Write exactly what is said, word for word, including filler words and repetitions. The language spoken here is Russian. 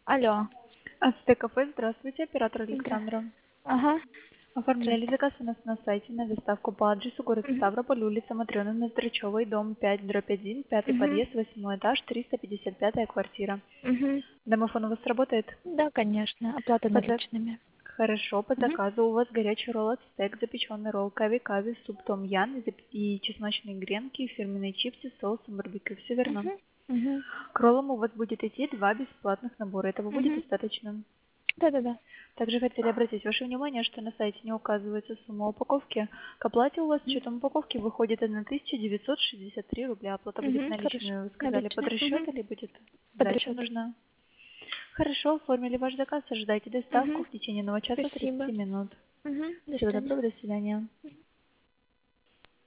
Алло. Ацтекафе, здравствуйте, оператор Да. Александра. Ага. Оформляли Здравствуйте. заказ у нас на сайте на доставку по адресу город Мгм. Ставрополь, улица Матрёны Ноздрачёвой, дом пять, дробь один, пятый Мгм. подъезд, восьмой этаж, триста пятьдесят пятая квартира. Мгм. Домофон у вас работает? Да, конечно. Оплата По за- наличными. Хорошо, по Мгм. заказу у вас горячий ролл ацтек, запеченный ролл, кави-кави, суп том ян и зап- и чесночные гренки, фирменные чипсы с соусом барбекю. Все верно? Мгм. Мгм. К роллам у вас будет идти два бесплатных набора. Этого будет Мгм. достаточно? Да-да-да. Также хотели обратить ваше внимание, что на сайте не указывается сумма упаковки. К оплате у вас с Мгм. учетом упаковки выходит тысяча девятьсот шестьдесят три рубля. Оплата будет Мгм. Хорошо. наличными, вы сказали, под Наличные. расчет Мгм. или будет Под сдача расчет. нужна? Хорошо, оформили ваш заказ, ожидайте доставку Мгм. в течение одного часа Спасибо. тридцати минут. Мгм. До Всего свидания. доброго, до свидания.